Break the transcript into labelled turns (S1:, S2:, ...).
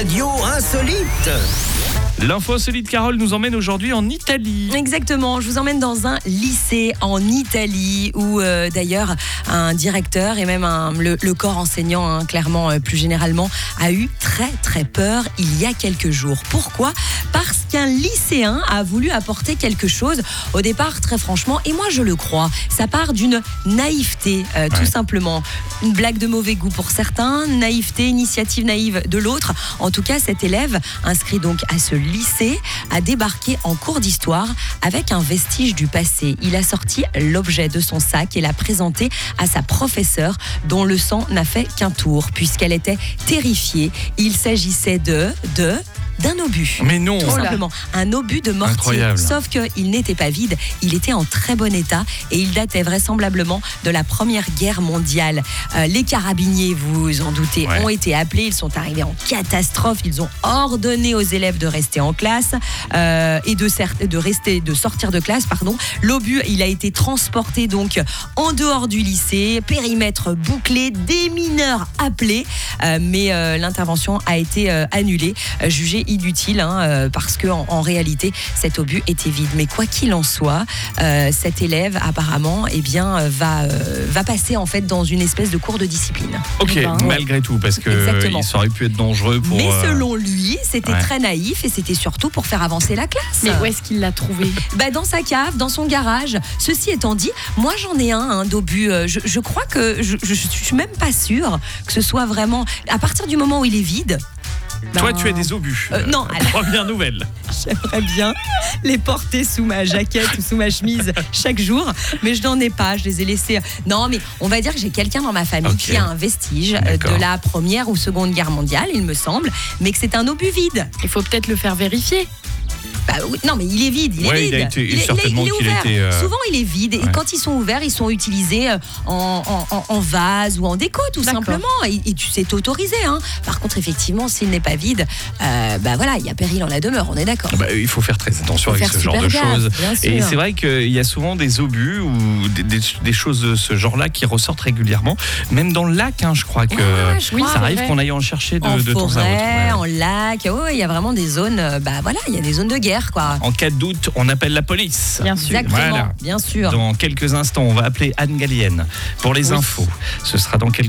S1: radio insolite.
S2: L'info insolite, Carole, nous emmène aujourd'hui en Italie.
S3: Exactement, je vous emmène dans un lycée en Italie où d'ailleurs un directeur et même le corps enseignant, clairement plus généralement, a eu très peur il y a quelques jours. Pourquoi ? Parce qu'un lycéen a voulu apporter quelque chose au départ, très franchement, et moi je le crois, ça part d'une naïveté, tout simplement. Une blague de mauvais goût pour certains, naïveté, initiative naïve de l'autre. En tout cas, cet élève, inscrit donc à ce lycée, a débarqué en cours d'histoire avec un vestige du passé. Il a sorti l'objet de son sac et l'a présenté à sa professeure, dont le sang n'a fait qu'un tour, puisqu'elle était terrifiée. Il s'agissait d'un obus.
S2: Mais non.
S3: Tout simplement, un obus de mortier.
S2: Incroyable.
S3: Sauf qu'il n'était pas vide, il était en très bon état et il datait vraisemblablement de la Première Guerre mondiale. Les carabiniers, vous en doutez, ont été appelés, ils sont arrivés en catastrophe, ils ont ordonné aux élèves de rester en classe et de sortir de classe, pardon. L'obus, il a été transporté donc en dehors du lycée, périmètre bouclé, des mineurs appelés, mais l'intervention a été annulée, jugée inutile, parce que en réalité cet obus était vide. Mais quoi qu'il en soit, cet élève apparemment va passer en fait dans une espèce de cours de discipline.
S2: Ok, malgré tout, parce que ça aurait pu être dangereux pour.
S3: Mais selon lui, c'était très naïf et c'était surtout pour faire avancer la classe.
S4: Mais où est-ce qu'il l'a trouvé ?
S3: Dans sa cave, dans son garage. Ceci étant dit, moi j'en ai un d'obus. Je crois que je suis même pas sûre que ce soit vraiment. À partir du moment où il est vide.
S2: Toi, tu as des obus.
S3: Non,
S2: première nouvelle.
S3: J'aimerais bien les porter sous ma jaquette ou sous ma chemise chaque jour, mais je n'en ai pas, je les ai laissés. Non, mais on va dire que j'ai quelqu'un dans ma famille qui a un vestige de la Première ou Seconde Guerre mondiale, il me semble, mais que c'est un obus vide.
S4: Il faut peut-être le faire vérifier.
S3: Oui, non, mais il est vide. Il est ouvert. Souvent, il est vide. Et quand ils sont ouverts, ils sont utilisés en vase ou en déco, tout simplement. Et tu sais t'autoriser. Par contre, effectivement, s'il n'est pas vide, il y a péril en la demeure. On est d'accord.
S2: Il faut faire très attention avec ce genre de choses. Et c'est vrai qu'il y a souvent des obus ou des choses de ce genre-là qui ressortent régulièrement. Même dans le lac, je crois que ça arrive qu'on aille en chercher de temps à autre.
S3: En lac. Il y a vraiment des zones. Il y a des zones de guerre.
S2: En cas de doute, on appelle la police.
S4: Bien sûr.
S3: Exactement, bien sûr.
S2: Dans quelques instants, on va appeler Anne Gallienne pour les infos. Ce sera dans quelques